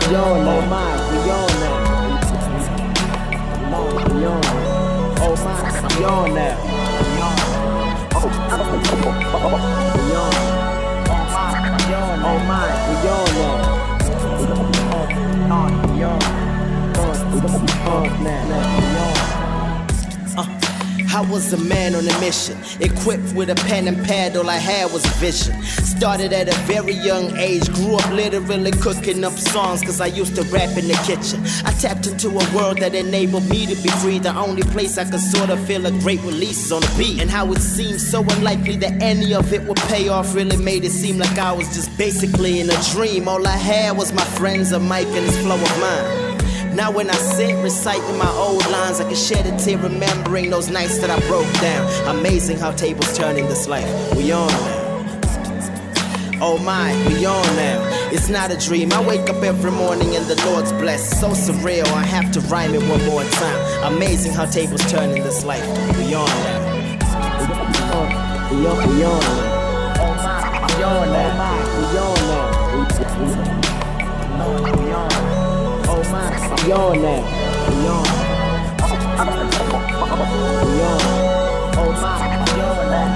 on now. Oh my, we on now. We on now. Oh my, we on now. We on. We on. Oh my, we on now. I was a man on a mission, equipped with a pen and pad, all I had was a vision. Started at a very young age, grew up literally cooking up songs, cause I used to rap in the kitchen. I tapped into a world that enabled me to be free, the only place I could sort of feel a great release is on the beat. And how it seemed so unlikely that any of it would pay off really made it seem like I was just basically in a dream. All I had was my friends, a mic and this flow of mine. Now when I sit reciting my old lines, I can shed a tear remembering those nights that I broke down. Amazing how tables turn in this life. We on now. Oh my, we on now. It's not a dream. I wake up every morning and the Lord's blessed. So surreal, I have to rhyme it one more time. Amazing how tables turn in this life. We on now. We on now. Oh my, we on now. We on now. We on. Oh my, we on now. We on. We on. Oh my, we on now.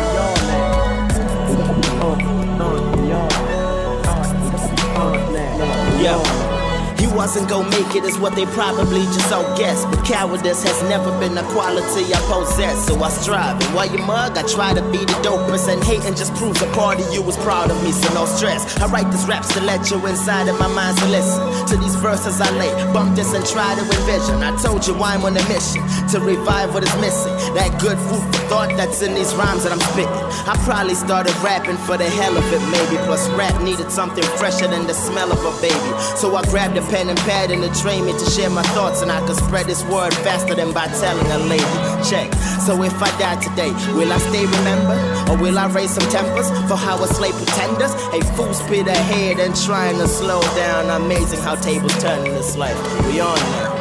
Yo, he wasn't gonna make it is what they probably just all guess. But cowardice has never been a quality I possess, so I strive. And while you mug, I try to be the dopest. And hating just proves a part of you is proud of me, so no stress. I write these raps to let you inside of my mind, so listen to these verses I lay. Bump this and try to envision. I told you I'm on a mission to revive what is missing. That good food for thought that's in these rhymes that I'm spitting. I probably started rapping for the hell of it, maybe. Plus rap needed something fresher than the smell of a baby. So I grabbed a pen and pad and a train me to share my thoughts, and I could spread this word faster than by telling a lady. Check. So if I die today, will I stay remembered? Or will I raise some tempers for how I slay pretenders? Hey, full speed ahead and trying to slow down. Amazing how tables turn in this life. We on now.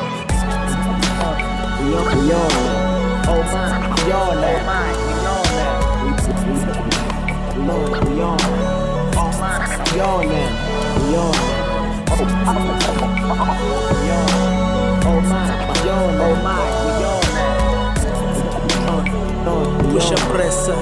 We on now. Oh my, we on now. We on. Oh my, we on now. We on. Oh my, we on now. Push a pressa.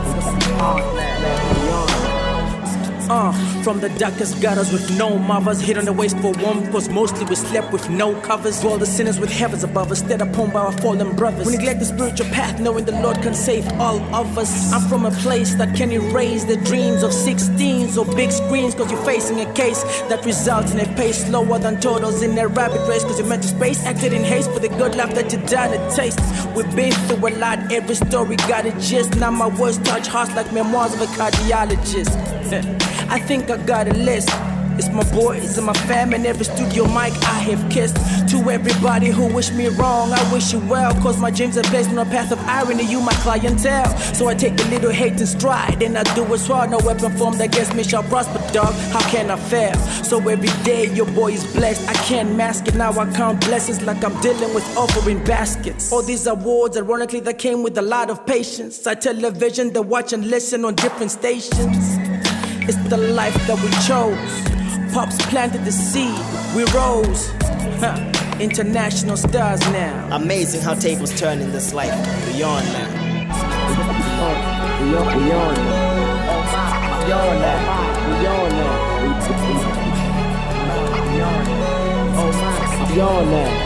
From the darkest gutters with no mothers, hit on the waist for warmth, cause mostly we slept with no covers. All the sinners with heavens above us, stead upon by our fallen brothers. We neglect the spiritual path, knowing the Lord can save all of us. I'm from a place that can erase the dreams of 16s or big screens, cause you're facing a case that results in a pace slower than turtles in a rapid race, cause you meant to space, acted in haste for the good life that you done to taste. We've been through a lot, every story got a gist. Now my words touch hearts like memoirs of a cardiologist. I think I got a list. It's my boys and my fam and every studio mic I have kissed. To everybody who wish me wrong, I wish you well, cause my dreams are placed on a path of irony, you my clientele. So I take a little hate in stride, and I do what's hard. No weapon formed against me shall prosper, dog. How can I fail? So every day your boy is blessed, I can't mask it. Now I count blessings like I'm dealing with offering baskets. All these awards, ironically, that came with a lot of patience. I television, they watch and listen on different stations. It's the life that we chose. Pops planted the seed, we rose. International stars now. Amazing how tables turn in this life. We on now. We on now. We on now. We on now. We on now.